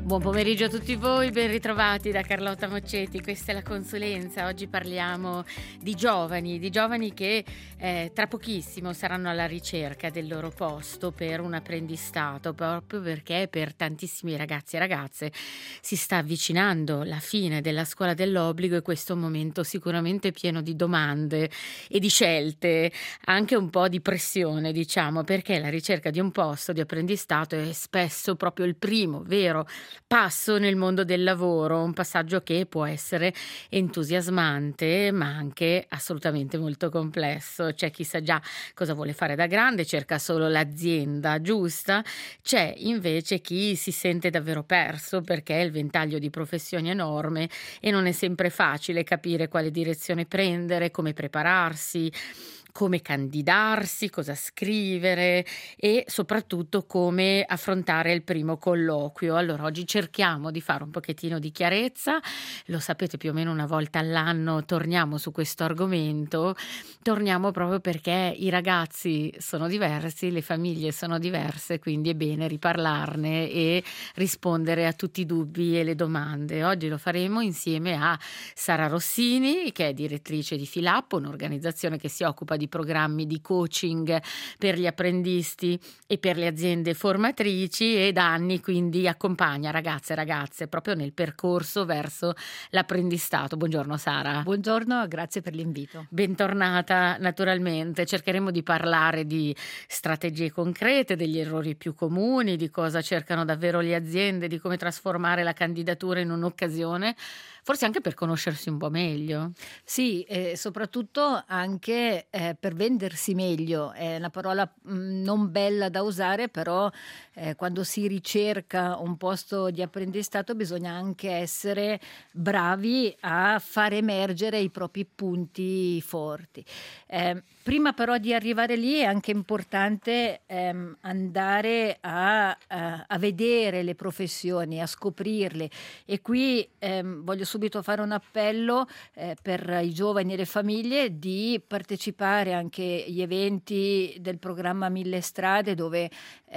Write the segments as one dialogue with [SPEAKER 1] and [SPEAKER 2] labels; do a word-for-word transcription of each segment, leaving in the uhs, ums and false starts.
[SPEAKER 1] Buon pomeriggio a tutti voi, ben ritrovati da Carlotta Moccetti. Questa è la consulenza. Oggi parliamo di giovani, di giovani che eh, tra pochissimo saranno alla ricerca del loro posto per un apprendistato, proprio perché per tantissimi ragazzi e ragazze si sta avvicinando la fine della scuola dell'obbligo e questo è un momento sicuramente pieno di domande e di scelte, anche un po' di pressione, diciamo, perché la ricerca di un posto di apprendistato è spesso proprio il primo vero passo nel mondo del lavoro, un passaggio che può essere entusiasmante ma anche assolutamente molto complesso. C'è chi sa già cosa vuole fare da grande, cerca solo l'azienda giusta, c'è invece chi si sente davvero perso perché il ventaglio di professioni è enorme e non è sempre facile capire quale direzione prendere, come prepararsi, come candidarsi, cosa scrivere e soprattutto come affrontare il primo colloquio. Allora oggi cerchiamo di fare un pochettino di chiarezza, lo sapete più o meno una volta all'anno torniamo su questo argomento, torniamo proprio perché i ragazzi sono diversi, le famiglie sono diverse, quindi è bene riparlarne e rispondere a tutti i dubbi e le domande. Oggi lo faremo insieme a Sara Rossini, che è direttrice di Filappo, un'organizzazione che si occupa di programmi di coaching per gli apprendisti e per le aziende formatrici e da anni quindi accompagna ragazze e ragazze proprio nel percorso verso l'apprendistato. Buongiorno Sara.
[SPEAKER 2] Buongiorno, grazie per l'invito.
[SPEAKER 1] Bentornata naturalmente. Cercheremo di parlare di strategie concrete, degli errori più comuni, di cosa cercano davvero le aziende, di come trasformare la candidatura in un'occasione, forse anche per conoscersi un po' meglio.
[SPEAKER 2] Sì, e soprattutto anche eh, per vendersi meglio. È una parola mh, non bella da usare, però eh, quando si ricerca un posto di apprendistato bisogna anche essere bravi a far emergere i propri punti forti. Eh, prima però di arrivare lì è anche importante ehm, andare a, a, a vedere le professioni, a scoprirle e qui ehm, voglio subito fare un appello eh, per i giovani e le famiglie di partecipare anche agli eventi del programma Mille Strade dove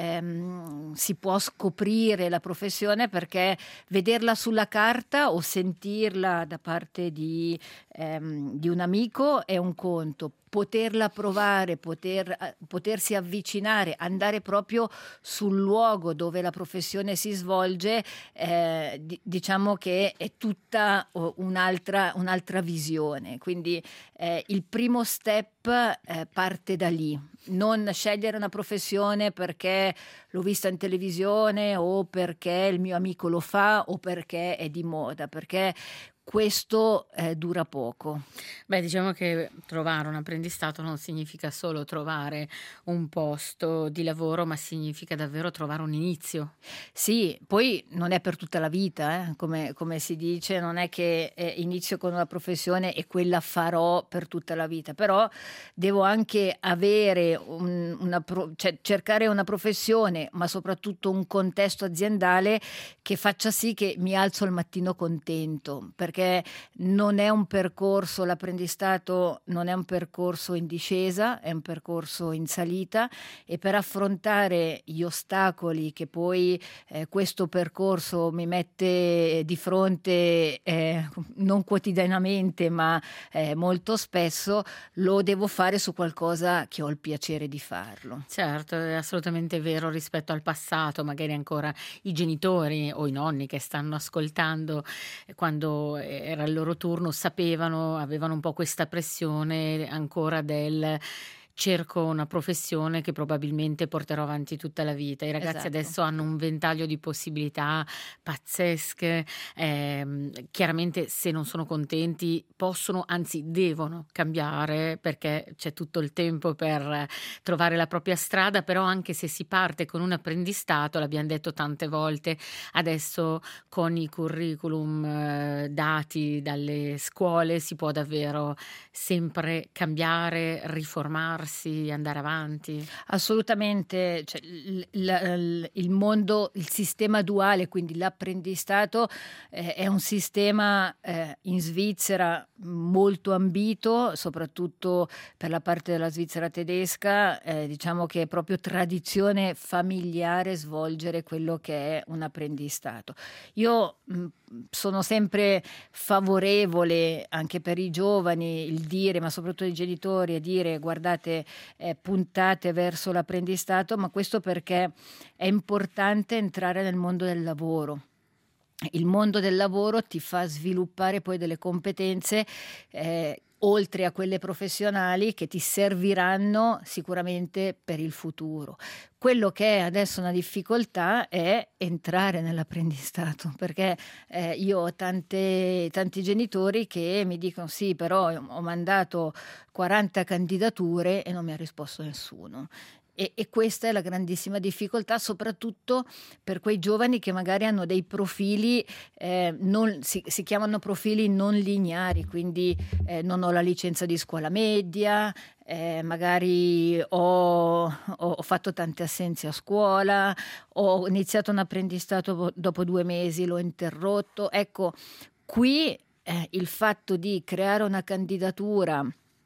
[SPEAKER 2] ehm, si può scoprire la professione, perché vederla sulla carta o sentirla da parte di, ehm, di un amico è un conto. Poterla provare, poter, potersi avvicinare, andare proprio sul luogo dove la professione si svolge, eh, di, diciamo che è tutta un'altra, un'altra visione. Quindi eh, il primo step eh, parte da lì. Non scegliere una professione perché l'ho vista in televisione o perché il mio amico lo fa o perché è di moda, perché questo eh, dura poco.
[SPEAKER 1] Beh, diciamo che trovare un apprendistato non significa solo trovare un posto di lavoro, ma significa davvero trovare un inizio.
[SPEAKER 2] Sì, poi non è per tutta la vita, eh? come, come si dice, non è che eh, inizio con una professione e quella farò per tutta la vita, però devo anche avere un, una pro, cioè cercare una professione, ma soprattutto un contesto aziendale che faccia sì che mi alzo al mattino contento, perché non è un percorso, l'apprendistato non è un percorso in discesa, è un percorso in salita e per affrontare gli ostacoli che poi eh, questo percorso mi mette di fronte eh, non quotidianamente ma eh, molto spesso, lo devo fare su qualcosa che ho il piacere di farlo.
[SPEAKER 1] Certo, è assolutamente vero rispetto al passato, magari ancora i genitori o i nonni che stanno ascoltando quando era il loro turno sapevano, avevano un po' questa pressione ancora del cerco una professione che probabilmente porterò avanti tutta la vita. I ragazzi
[SPEAKER 2] Esatto.
[SPEAKER 1] adesso hanno un ventaglio di possibilità pazzesche, ehm, chiaramente se non sono contenti possono, anzi devono cambiare perché c'è tutto il tempo per trovare la propria strada, però anche se si parte con un apprendistato, l'abbiamo detto tante volte, adesso con i curriculum eh, dati dalle scuole si può davvero sempre cambiare, riformarsi formarsi, andare avanti?
[SPEAKER 2] Assolutamente, cioè, il, il- il mondo, il sistema duale, quindi l'apprendistato, eh, è un sistema eh, in Svizzera molto ambito, soprattutto per la parte della Svizzera tedesca, eh, diciamo che è proprio tradizione familiare svolgere quello che è un apprendistato. Io mh, sono sempre favorevole anche per i giovani il dire, ma soprattutto i genitori, a dire guardate, eh, puntate verso l'apprendistato, ma questo perché è importante entrare nel mondo del lavoro. Il mondo del lavoro ti fa sviluppare poi delle competenze eh, oltre a quelle professionali che ti serviranno sicuramente per il futuro. Quello che è adesso una difficoltà è entrare nell'apprendistato, perché eh, io ho tante, tanti genitori che mi dicono sì, però ho mandato quaranta candidature e non mi ha risposto nessuno. E, e questa è la grandissima difficoltà, soprattutto per quei giovani che magari hanno dei profili, eh, non, si, si chiamano profili non lineari, quindi eh, non ho la licenza di scuola media, eh, magari ho, ho, ho fatto tante assenze a scuola, ho iniziato un apprendistato dopo due mesi, l'ho interrotto. Ecco, qui eh, il fatto di creare una candidatura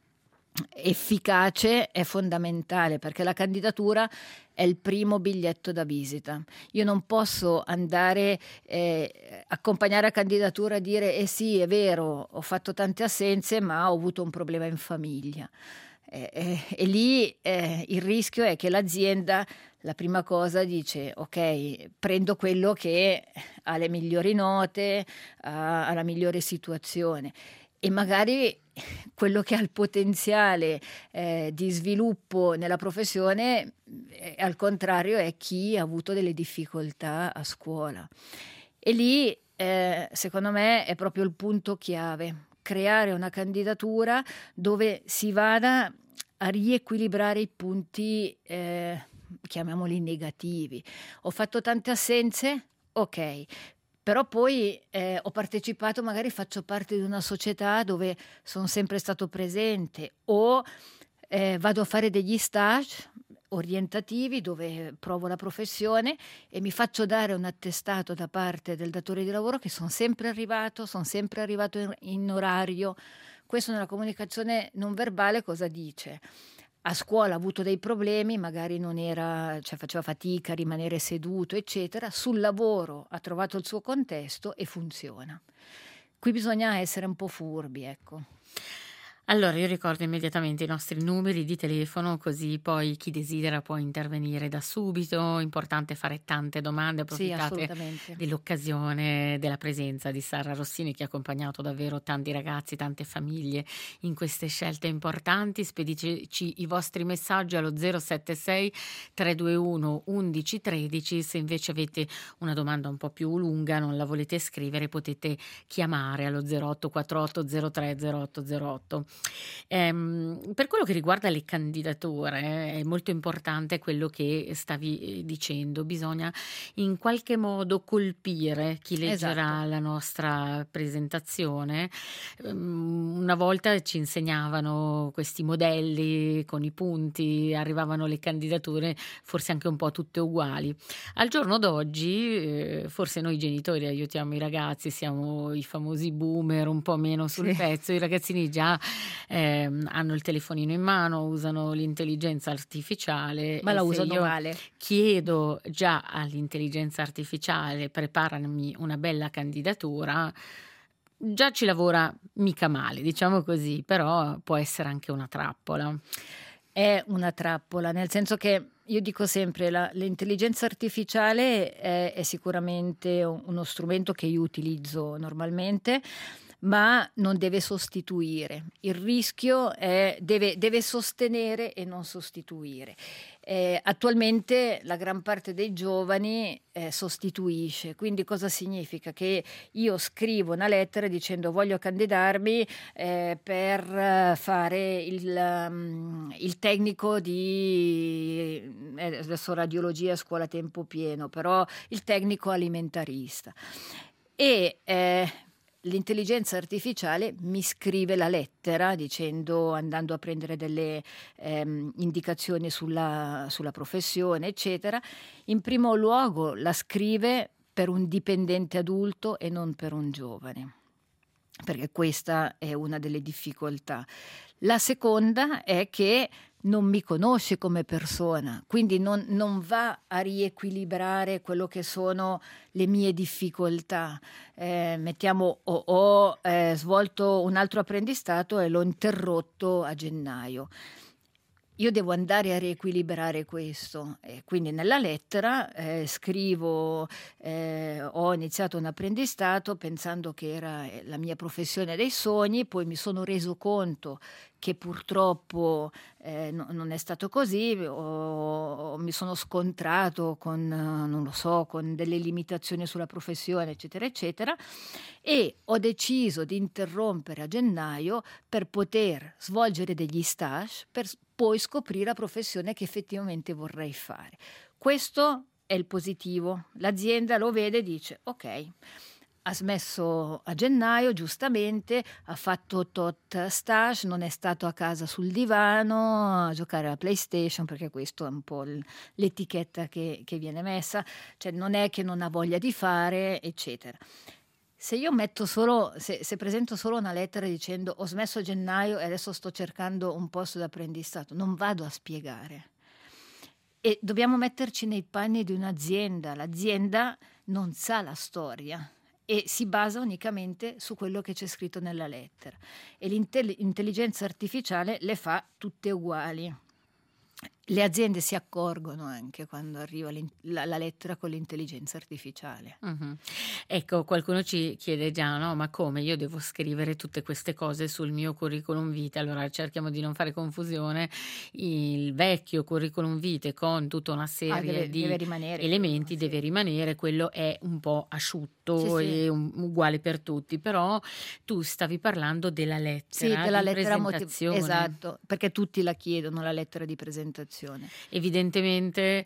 [SPEAKER 2] efficace è fondamentale, perché la candidatura è il primo biglietto da visita. Io non posso andare eh, accompagnare a candidatura e dire eh sì, è vero, ho fatto tante assenze ma ho avuto un problema in famiglia. Eh, eh, e lì eh, il rischio è che l'azienda la prima cosa dice ok, prendo quello che ha le migliori note, ha, ha la migliore situazione, e magari quello che ha il potenziale eh, di sviluppo nella professione, eh, al contrario, è chi ha avuto delle difficoltà a scuola. E lì, eh, secondo me, è proprio il punto chiave: creare una candidatura dove si vada a riequilibrare i punti, eh, chiamiamoli negativi. Ho fatto tante assenze? Ok. Però poi eh, ho partecipato, magari faccio parte di una società dove sono sempre stato presente, o eh, vado a fare degli stage orientativi dove provo la professione e mi faccio dare un attestato da parte del datore di lavoro che sono sempre arrivato, sono sempre arrivato in, in orario. Questo nella comunicazione non verbale cosa dice? A scuola ha avuto dei problemi, magari non era, cioè faceva fatica a rimanere seduto, eccetera. Sul lavoro ha trovato il suo contesto e funziona. Qui bisogna essere un po' furbi, ecco.
[SPEAKER 1] Allora, io ricordo immediatamente i nostri numeri di telefono, così poi chi desidera può intervenire da subito. Importante fare tante domande,
[SPEAKER 2] Sì,
[SPEAKER 1] approfittate
[SPEAKER 2] assolutamente.
[SPEAKER 1] dell'occasione della presenza di Sara Rossini, che ha accompagnato davvero tanti ragazzi, tante famiglie in queste scelte importanti. Spediteci i vostri messaggi allo zero sette sei tre due uno uno uno uno tre. Se invece avete una domanda un po' più lunga, non la volete scrivere, potete chiamare allo zero otto quattro otto zero tre zero otto zero otto. Ehm, per quello che riguarda le candidature, è molto importante quello che stavi eh, dicendo. Bisogna in qualche modo colpire chi leggerà
[SPEAKER 2] Esatto.
[SPEAKER 1] la nostra presentazione. Ehm, una volta ci insegnavano questi modelli con i punti, arrivavano le candidature forse anche un po' tutte uguali. Al giorno d'oggi, eh, forse noi genitori aiutiamo i ragazzi, siamo i famosi boomer un po' meno sul
[SPEAKER 2] Sì.
[SPEAKER 1] pezzo, i ragazzini già ehm, hanno il telefonino in mano, usano l'intelligenza artificiale,
[SPEAKER 2] Ma
[SPEAKER 1] e
[SPEAKER 2] la
[SPEAKER 1] se
[SPEAKER 2] usano
[SPEAKER 1] io
[SPEAKER 2] male.
[SPEAKER 1] chiedo già all'intelligenza artificiale preparami una bella candidatura, già ci lavora mica male, diciamo così, però può essere anche una trappola.
[SPEAKER 2] È una trappola, nel senso che io dico sempre la, l'intelligenza artificiale è, è sicuramente un- uno strumento che io utilizzo normalmente, ma non deve sostituire. Il rischio è deve, deve sostenere e non sostituire. Eh, attualmente la gran parte dei giovani eh, sostituisce, quindi cosa significa? Che io scrivo una lettera dicendo voglio candidarmi eh, per eh, fare il, um, il tecnico di eh, adesso radiologia scuola a tempo pieno, però il tecnico alimentarista. E eh, l'intelligenza artificiale mi scrive la lettera dicendo, andando a prendere delle ehm, indicazioni sulla, sulla professione, eccetera. In primo luogo la scrive per un dipendente adulto e non per un giovane, perché questa è una delle difficoltà. La seconda è che non mi conosce come persona, quindi non, non va a riequilibrare quello che sono le mie difficoltà. Eh, mettiamo, ho, ho eh, svolto un altro apprendistato e l'ho interrotto a gennaio. Io devo andare a riequilibrare questo, e quindi nella lettera eh, scrivo, eh, ho iniziato un apprendistato pensando che era la mia professione dei sogni, poi mi sono reso conto che purtroppo eh, no, non è stato così, ho, mi sono scontrato con, non lo so, con delle limitazioni sulla professione, eccetera, eccetera, e ho deciso di interrompere a gennaio per poter svolgere degli stage, per poi scoprire la professione che effettivamente vorrei fare. Questo è il positivo. L'azienda lo vede e dice: ok, ha smesso a gennaio, giustamente, ha fatto tot stage, non è stato a casa sul divano a giocare alla PlayStation, perché questo è un po' l'etichetta che, che viene messa, cioè non è che non ha voglia di fare, eccetera. Se io metto solo, se, se presento solo una lettera dicendo ho smesso a gennaio e adesso sto cercando un posto d'apprendistato, non vado a spiegare. E dobbiamo metterci nei panni di un'azienda. L'azienda non sa la storia e si basa unicamente su quello che c'è scritto nella lettera. E l'intelligenza artificiale le fa tutte uguali. Le aziende si accorgono anche quando arriva la, la lettera con l'intelligenza artificiale.
[SPEAKER 1] Uh-huh. Ecco, qualcuno ci chiede già, no? Ma come io devo scrivere tutte queste cose sul mio curriculum vitae? Allora cerchiamo di non fare confusione. Il vecchio curriculum vitae con tutta una serie
[SPEAKER 2] ah, deve,
[SPEAKER 1] di
[SPEAKER 2] deve rimanere,
[SPEAKER 1] elementi
[SPEAKER 2] quello,
[SPEAKER 1] deve
[SPEAKER 2] sì.
[SPEAKER 1] rimanere, quello è un po' asciutto
[SPEAKER 2] sì,
[SPEAKER 1] e
[SPEAKER 2] sì.
[SPEAKER 1] un, uguale per tutti, però tu stavi parlando della lettera
[SPEAKER 2] sì, della
[SPEAKER 1] di
[SPEAKER 2] lettera
[SPEAKER 1] presentazione.
[SPEAKER 2] Motiv- esatto, perché tutti la chiedono, la lettera di presentazione.
[SPEAKER 1] Evidentemente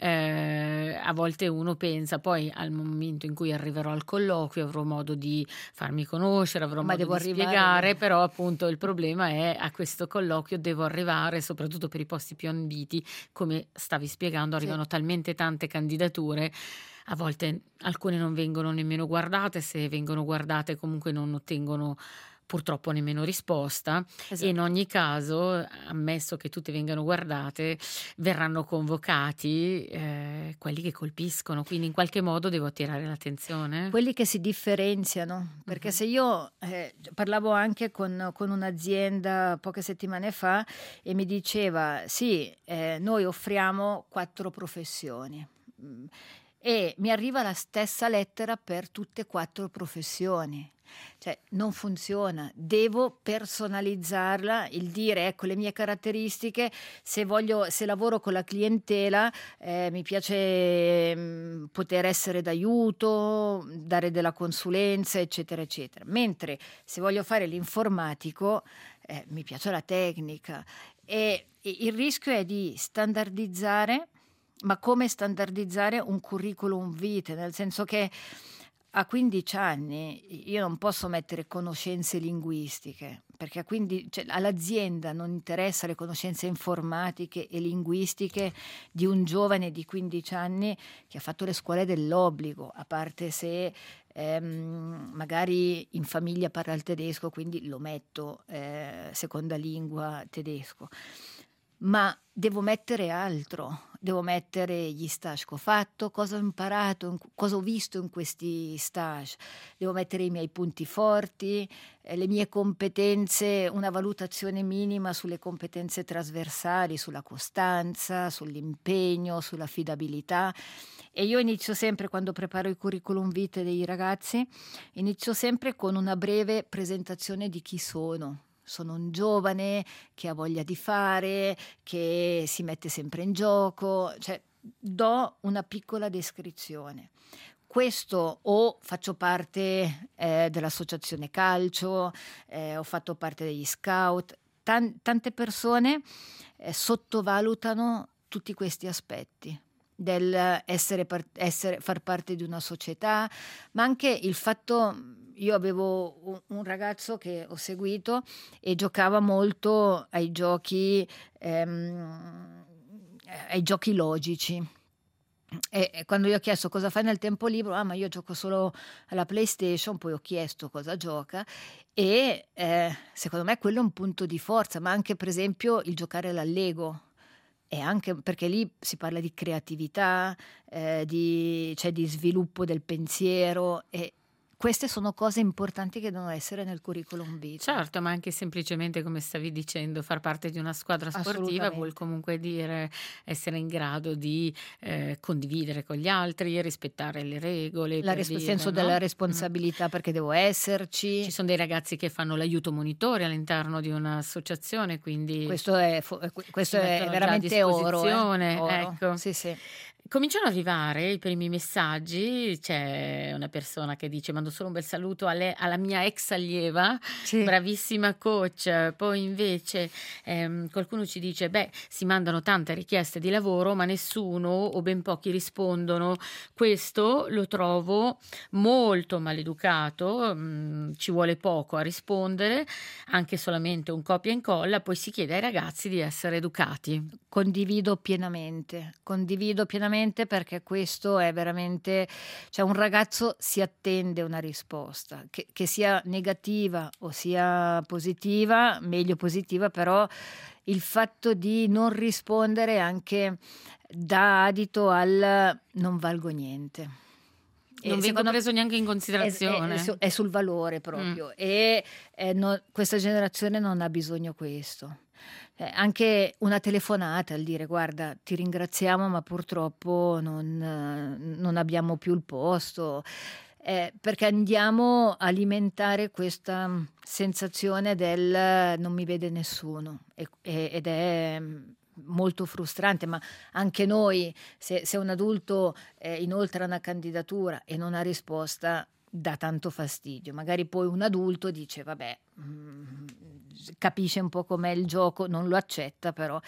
[SPEAKER 1] eh, a volte uno pensa poi al momento in cui arriverò al colloquio avrò modo di farmi conoscere, avrò
[SPEAKER 2] Ma
[SPEAKER 1] modo
[SPEAKER 2] devo
[SPEAKER 1] di
[SPEAKER 2] arrivare
[SPEAKER 1] spiegare,
[SPEAKER 2] lì.
[SPEAKER 1] però appunto il problema è a questo colloquio devo arrivare, soprattutto per i posti più ambiti, come stavi spiegando, arrivano
[SPEAKER 2] Sì.
[SPEAKER 1] talmente tante candidature. A volte alcune non vengono nemmeno guardate, se vengono guardate comunque non ottengono purtroppo nemmeno risposta.
[SPEAKER 2] Esatto.
[SPEAKER 1] E in ogni caso, ammesso che tutte vengano guardate, verranno convocati eh, quelli che colpiscono, quindi in qualche modo devo attirare l'attenzione.
[SPEAKER 2] Quelli che si differenziano, perché uh-huh. se io eh, parlavo anche con, con un'azienda poche settimane fa e mi diceva sì, eh, noi offriamo quattro professioni. E mi arriva la stessa lettera per tutte e quattro professioni. Cioè non funziona, devo personalizzarla, il dire ecco le mie caratteristiche, se voglio, se lavoro con la clientela eh, mi piace mh, poter essere d'aiuto, dare della consulenza, eccetera eccetera, mentre se voglio fare l'informatico eh, mi piace la tecnica e, e il rischio è di standardizzare. Ma come standardizzare un curriculum vitae? Nel senso che a quindici anni io non posso mettere conoscenze linguistiche, perché a quindici, cioè, all'azienda non interessa le conoscenze informatiche e linguistiche di un giovane di quindici anni che ha fatto le scuole dell'obbligo, a parte se ehm, magari in famiglia parla il tedesco, quindi lo metto eh, seconda lingua tedesco. Ma devo mettere altro, devo mettere gli stage che ho fatto, cosa ho imparato, cosa ho visto in questi stage, devo mettere i miei punti forti, eh, le mie competenze, una valutazione minima sulle competenze trasversali, sulla costanza, sull'impegno, sull'affidabilità. E io inizio sempre, quando preparo i curriculum vitae dei ragazzi, inizio sempre con una breve presentazione di chi sono. Sono un giovane che ha voglia di fare, che si mette sempre in gioco, cioè do una piccola descrizione. Questo o faccio parte eh, dell'associazione calcio, eh, ho fatto parte degli scout, Tan- tante persone eh, sottovalutano tutti questi aspetti. del essere, par- essere far parte di una società, ma anche il fatto. Io avevo un, un ragazzo che ho seguito e giocava molto ai giochi, ehm, ai giochi logici. E, e quando gli ho chiesto cosa fai nel tempo libero, ah, ma io gioco solo alla PlayStation, poi ho chiesto cosa gioca e eh, secondo me quello è un punto di forza, ma anche per esempio il giocare alla Lego. E anche perché lì si parla di creatività, eh, di, cioè di sviluppo del pensiero e queste sono cose importanti che devono essere nel curriculum vitae.
[SPEAKER 1] Certo, ma anche semplicemente, come stavi dicendo, far parte di una squadra sportiva vuol comunque dire essere in grado di eh, condividere con gli altri, rispettare le regole.
[SPEAKER 2] La
[SPEAKER 1] per
[SPEAKER 2] res-
[SPEAKER 1] dire,
[SPEAKER 2] senso
[SPEAKER 1] no?
[SPEAKER 2] della responsabilità, mm. perché devo esserci.
[SPEAKER 1] Ci sono dei ragazzi che fanno l'aiuto monitore all'interno di un'associazione, quindi
[SPEAKER 2] questo è, fo- questo è veramente oro, eh? oro.
[SPEAKER 1] Ecco.
[SPEAKER 2] Sì, sì.
[SPEAKER 1] Cominciano ad arrivare i primi messaggi, c'è una persona che dice mando solo un bel saluto alle, alla mia ex allieva, sì. Bravissima coach, poi invece ehm, qualcuno ci dice beh si mandano tante richieste di lavoro ma nessuno o ben pochi rispondono, questo lo trovo molto maleducato, mh, ci vuole poco a rispondere, anche solamente un copia e incolla, poi si chiede ai ragazzi di essere educati.
[SPEAKER 2] Condivido pienamente, condivido pienamente perché questo è veramente, cioè un ragazzo si attende una risposta, che, che sia negativa o sia positiva, meglio positiva, però il fatto di non rispondere anche dà adito al non valgo niente.
[SPEAKER 1] Non vengo preso neanche in considerazione.
[SPEAKER 2] È, è, è sul valore proprio mm. e eh, no, questa generazione non ha bisogno questo. Eh, anche una telefonata al dire guarda ti ringraziamo ma purtroppo non, eh, non abbiamo più il posto, eh, perché andiamo a alimentare questa sensazione del non mi vede nessuno e, e, ed è molto frustrante, ma anche noi se, se un adulto eh, inoltra una candidatura e non ha risposta dà tanto fastidio, magari poi un adulto dice vabbè mh, capisce un po' com'è il gioco, non lo accetta, però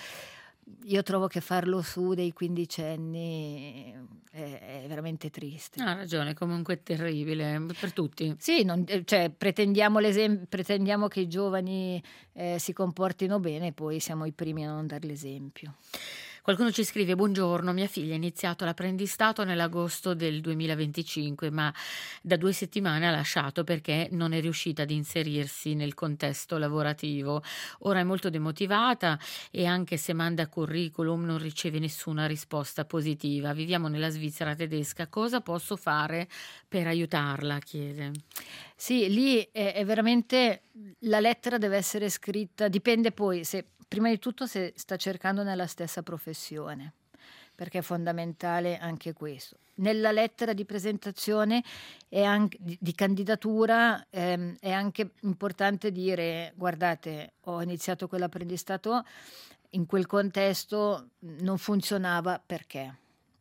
[SPEAKER 2] io trovo che farlo su dei quindicenni è, è veramente triste.
[SPEAKER 1] Ha ragione, comunque è terribile per tutti.
[SPEAKER 2] Sì, non, cioè, pretendiamo, pretendiamo che i giovani eh, si comportino bene, poi siamo i primi a non dare l'esempio.
[SPEAKER 1] Qualcuno ci scrive: buongiorno, mia figlia ha iniziato l'apprendistato nell'agosto del duemilaventicinque, ma da due settimane ha lasciato perché non è riuscita ad inserirsi nel contesto lavorativo. Ora è molto demotivata e anche se manda curriculum non riceve nessuna risposta positiva. Viviamo nella Svizzera tedesca, cosa posso fare per aiutarla? Chiede.
[SPEAKER 2] Sì, lì è, è veramente, la lettera deve essere scritta, dipende poi se prima di tutto se sta cercando nella stessa professione, perché è fondamentale anche questo. Nella lettera di presentazione e anche di, di candidatura ehm, è anche importante dire guardate, ho iniziato quell'apprendistato, in quel contesto non funzionava perché.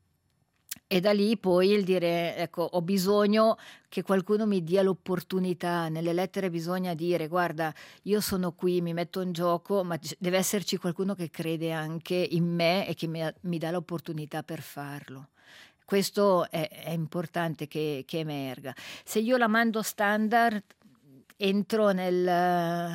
[SPEAKER 2] E da lì poi il dire, ecco, ho bisogno che qualcuno mi dia l'opportunità. Nelle lettere bisogna dire, guarda, io sono qui, mi metto in gioco, ma deve esserci qualcuno che crede anche in me e che mi, mi dà l'opportunità per farlo. Questo è, è importante che, che emerga. Se io la mando standard, entro nel...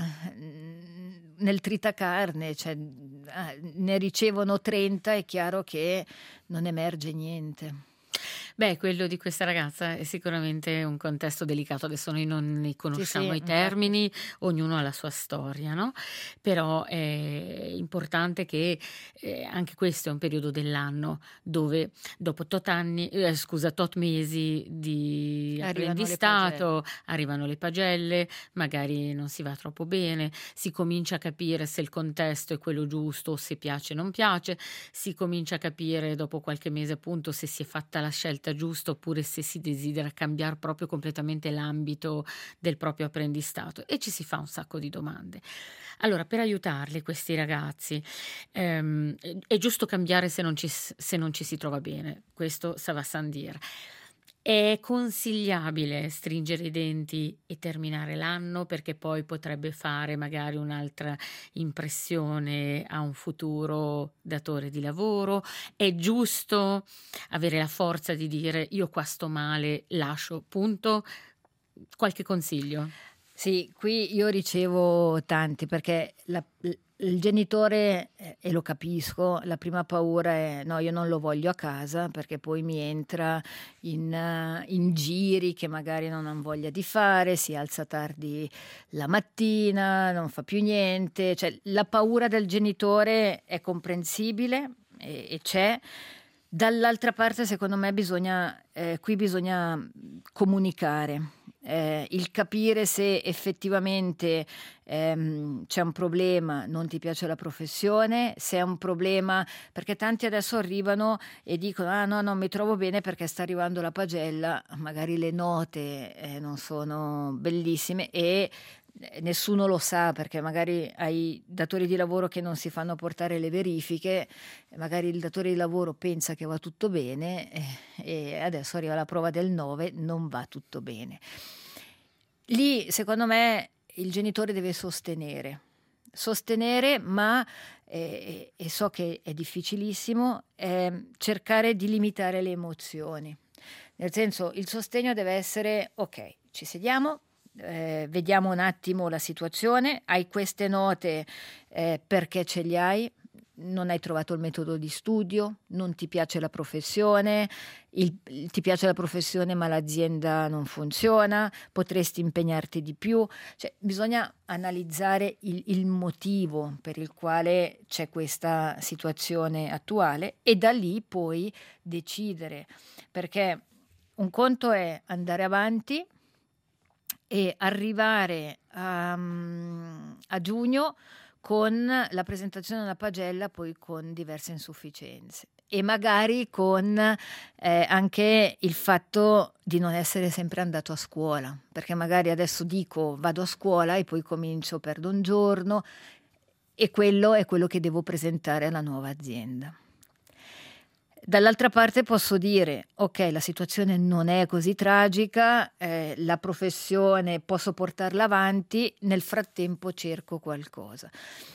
[SPEAKER 2] nel tritacarne, cioè ne ricevono trenta, è chiaro che non emerge niente.
[SPEAKER 1] Beh, quello di questa ragazza è sicuramente un contesto delicato, adesso noi non ne conosciamo
[SPEAKER 2] sì, sì,
[SPEAKER 1] i termini, infatti. Ognuno ha la sua storia, no? Però è importante che eh, anche questo è un periodo dell'anno dove dopo tot anni, eh, scusa, tot mesi di apprendistato arrivano le pagelle, magari non si va troppo bene, si comincia a capire se il contesto è quello giusto o se piace o non piace, si comincia a capire dopo qualche mese appunto se si è fatta la scelta giusta oppure se si desidera cambiare proprio completamente l'ambito del proprio apprendistato e ci si fa un sacco di domande. Allora, per aiutarli questi ragazzi ehm, è giusto cambiare se non ci, se non ci si trova bene, questo ça va sans dire. È consigliabile stringere i denti e terminare l'anno, perché poi potrebbe fare magari un'altra impressione a un futuro datore di lavoro? È giusto avere la forza di dire: "Io qua sto male, lascio, punto"? Qualche consiglio?
[SPEAKER 2] Sì, qui io ricevo tanti perché la l il genitore, e e lo capisco, la prima paura è: "No, io non lo voglio a casa perché poi mi entra in eh, in giri che magari non han voglia di fare, si alza tardi la mattina, non fa più niente." Cioè, la paura del genitore è comprensibile e e c'è. Dall'altra parte secondo me bisogna ehm, qui bisogna, mhmm, comunicare, ehm, il capire se effettivamente, ehm, c'è un problema, non ti piace la professione, se è un problema perché tanti adesso arrivano e dicono: "Ah no, non mi trovo bene perché sta arrivando la pagella", magari le note, ehm, non sono bellissime e, ehm, nessuno lo sa perché magari hai datori di lavoro che non si fanno portare le verifiche, e magari il datore di lavoro pensa che va tutto bene, eh, e adesso arriva la prova del nove, non va tutto bene. Lì secondo me il genitore deve sostenere, sostenere ma, ehm, e so che è difficilissimo, ehm, cercare di limitare le emozioni. Nel senso, il sostegno deve essere: "Okay, ci sediamo, ehm, vediamo un attimo la situazione, hai queste note, ehm, perché ce li hai? Non hai trovato il metodo di studio, non ti piace la professione, il il ti piace la professione ma l'azienda non funziona, potresti impegnarti di più." Cioè, bisogna analizzare il il motivo per il quale c'è questa situazione attuale e da lì poi decidere, perché un conto è andare avanti e arrivare a mhmm, a giugno con la presentazione della pagella, poi con diverse insufficienze e magari con, ehm, anche il fatto di non essere sempre andato a scuola, perché magari adesso dico: "Vado a scuola" e poi comincio, perdo un giorno e quello è quello che devo presentare alla nuova azienda. Dall'altra parte posso dire: "Okay, la situazione non è così tragica, ehm, la professione posso portarla avanti, nel frattempo cerco qualcosa."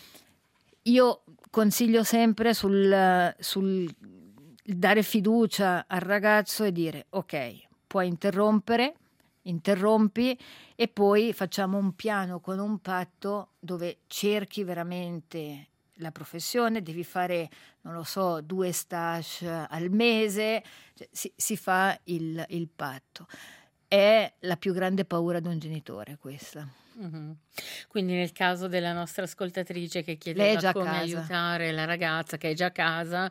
[SPEAKER 2] Io consiglio sempre sul sul dare fiducia al ragazzo e dire: "Okay, puoi interrompere, interrompi e poi facciamo un piano con un patto dove cerchi veramente la professione, devi fare, non lo so, due stage al mese", cioè si si fa il il patto. È la più grande paura di un genitore questa.
[SPEAKER 1] Mh-mh. Quindi nel caso della nostra ascoltatrice che
[SPEAKER 2] Lei è
[SPEAKER 1] chiedeva
[SPEAKER 2] già a
[SPEAKER 1] come
[SPEAKER 2] casa.
[SPEAKER 1] aiutare la ragazza che è già a casa,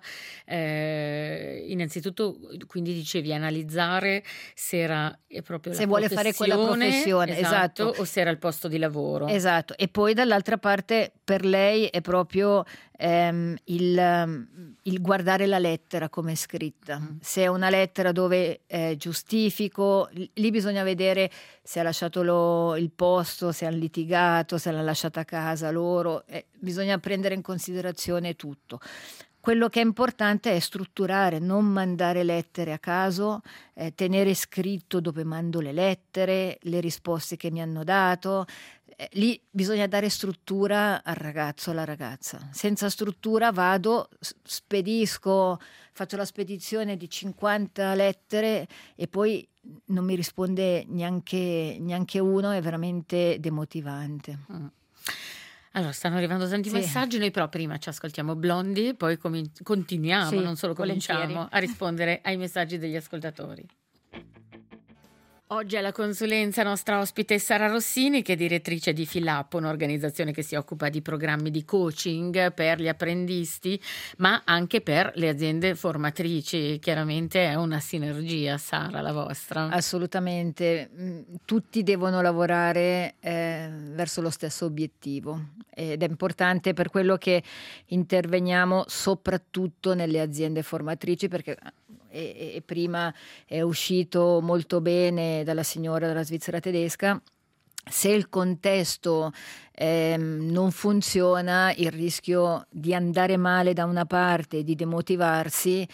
[SPEAKER 1] ehm, innanzitutto quindi dicevi analizzare se era, ehm, proprio la
[SPEAKER 2] Se vuole fare quella
[SPEAKER 1] professione,
[SPEAKER 2] professione,
[SPEAKER 1] esatto,
[SPEAKER 2] esatto.
[SPEAKER 1] o se era il posto di lavoro.
[SPEAKER 2] Esatto. E poi dall'altra parte per lei è proprio, ehm, il mhmm, il guardare la lettera come è scritta.
[SPEAKER 1] Mh.
[SPEAKER 2] Se è una lettera dove, ehm, giustifico, l lì bisogna vedere se ha lasciato lo il posto, se han litigato, se l'ha lasciata a casa loro, eh, bisogna prendere in considerazione tutto. Quello che è importante è strutturare, non mandare lettere a caso, ehm, tenere scritto dove mando le lettere, le risposte che mi hanno dato. Ehm, lì bisogna dare struttura al ragazzo, alla ragazza. Senza struttura vado, s spedisco, faccio la spedizione di cinquanta lettere e poi non mi risponde neanche neanche uno, è veramente demotivante.
[SPEAKER 1] Mh. Allora, stanno arrivando tanti
[SPEAKER 2] Sì,
[SPEAKER 1] messaggi, noi però prima ci ascoltiamo Blondie, poi comin continuiamo,
[SPEAKER 2] sì,
[SPEAKER 1] non solo
[SPEAKER 2] volentieri.
[SPEAKER 1] cominciamo, a rispondere ai messaggi degli ascoltatori. Oggi alla consulenza nostra ospite è Sara Rossini, che è direttrice di Fill-Up, un'organizzazione che si occupa di programmi di coaching per gli apprendisti, ma anche per le aziende formatrici. Chiaramente è una sinergia, Sara, la vostra.
[SPEAKER 2] Assolutamente, mhmm, tutti devono lavorare, ehm, verso lo stesso obiettivo ed è importante per quello che interveniamo soprattutto nelle aziende formatrici perché a e e prima è uscito molto bene dalla signora della Svizzera tedesca, se il contesto eh, non funziona, il rischio di andare male da una parte e di demotivarsi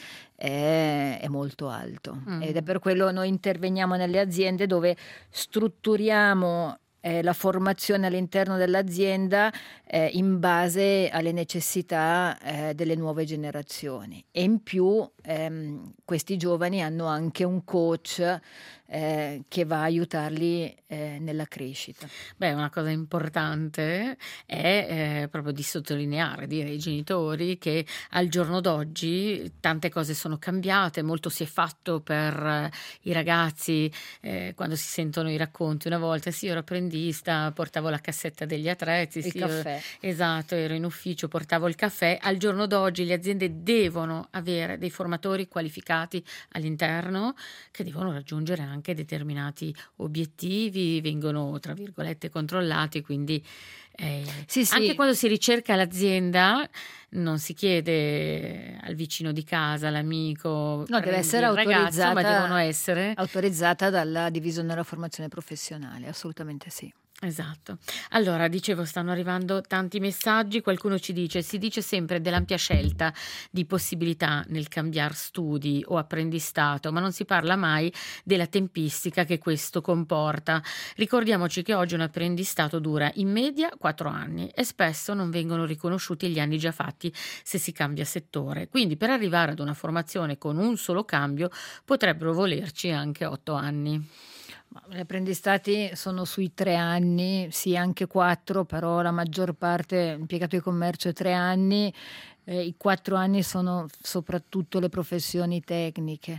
[SPEAKER 2] è, è molto alto. Mm. Ed è per quello noi interveniamo nelle aziende dove strutturiamo Eh, la formazione all'interno dell'azienda eh, in base alle necessità eh, delle nuove generazioni, e in più ehm, questi giovani hanno anche un coach eh, che va a aiutarli eh, nella crescita.
[SPEAKER 1] Beh, una cosa importante è eh, proprio di sottolineare, dire ai genitori che al giorno d'oggi tante cose sono cambiate, molto si è fatto per eh, i ragazzi eh, quando si sentono i racconti. Una volta sì, ero apprendista, portavo la cassetta degli attrezzi,
[SPEAKER 2] il
[SPEAKER 1] sì,
[SPEAKER 2] caffè.
[SPEAKER 1] Ero, esatto, ero in ufficio, portavo il caffè. Al giorno d'oggi le aziende devono avere dei formatori qualificati all'interno che devono raggiungere anche determinati obiettivi, vengono tra virgolette controllati, quindi eh,
[SPEAKER 2] sì, sì.
[SPEAKER 1] anche quando si ricerca l'azienda non si chiede al vicino di casa, all'amico,
[SPEAKER 2] no, deve essere
[SPEAKER 1] il ragazzo,
[SPEAKER 2] autorizzata,
[SPEAKER 1] ma devono essere
[SPEAKER 2] autorizzata dalla divisione della formazione professionale, assolutamente sì.
[SPEAKER 1] Esatto. Allora, dicevo, stanno arrivando tanti messaggi, qualcuno ci dice, si dice sempre dell'ampia scelta di possibilità nel cambiare studi o apprendistato, ma non si parla mai della tempistica che questo comporta. Ricordiamoci che oggi un apprendistato dura in media quattro anni e spesso non vengono riconosciuti gli anni già fatti se si cambia settore. Quindi per arrivare ad una formazione con un solo cambio potrebbero volerci anche otto anni.
[SPEAKER 2] Gli apprendistati sono sui tre anni, sì anche quattro, però la maggior parte, impiegato di commercio è tre anni, eh, i quattro anni sono soprattutto le professioni tecniche.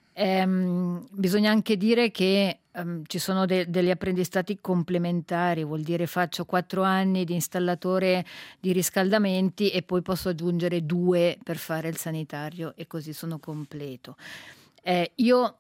[SPEAKER 2] Ehm, bisogna anche dire che ehm, ci sono de- degli apprendistati complementari, vuol dire faccio quattro anni di installatore di riscaldamenti e poi posso aggiungere due per fare il sanitario e così sono completo. Eh, io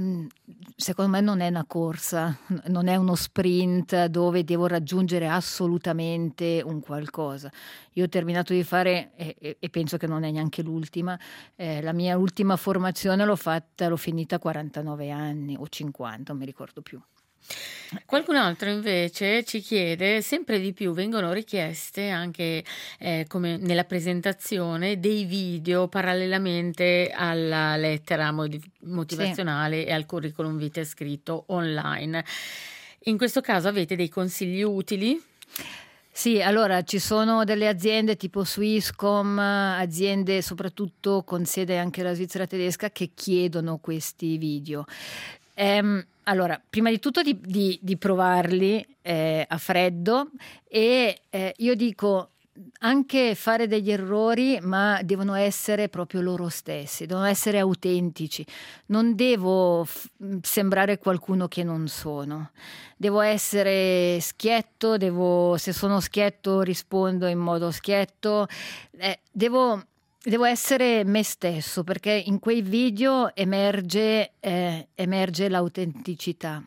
[SPEAKER 2] secondo me non è una corsa, non è uno sprint dove devo raggiungere assolutamente un qualcosa. Io ho terminato di fare, e, e penso che non è neanche l'ultima, eh, la mia ultima formazione l'ho fatta, l'ho finita a quarantanove anni o cinquanta, non mi ricordo più.
[SPEAKER 1] Qualcun altro invece ci chiede, sempre di più vengono richieste anche eh, come nella presentazione dei video parallelamente alla lettera motivazionale sì. E al curriculum vitae scritto online. In questo caso avete dei consigli utili?
[SPEAKER 2] Sì, allora ci sono delle aziende tipo Swisscom, aziende soprattutto con sede anche la Svizzera tedesca, che chiedono questi video. Ehm, allora, prima di tutto di, di, di provarli eh, a freddo e eh, io dico anche fare degli errori, ma devono essere proprio loro stessi, devono essere autentici. Non devo f- sembrare qualcuno che non sono. Devo essere schietto, devo, se sono schietto rispondo in modo schietto. Eh, devo... Devo essere me stesso, perché in quei video emerge, eh, emerge l'autenticità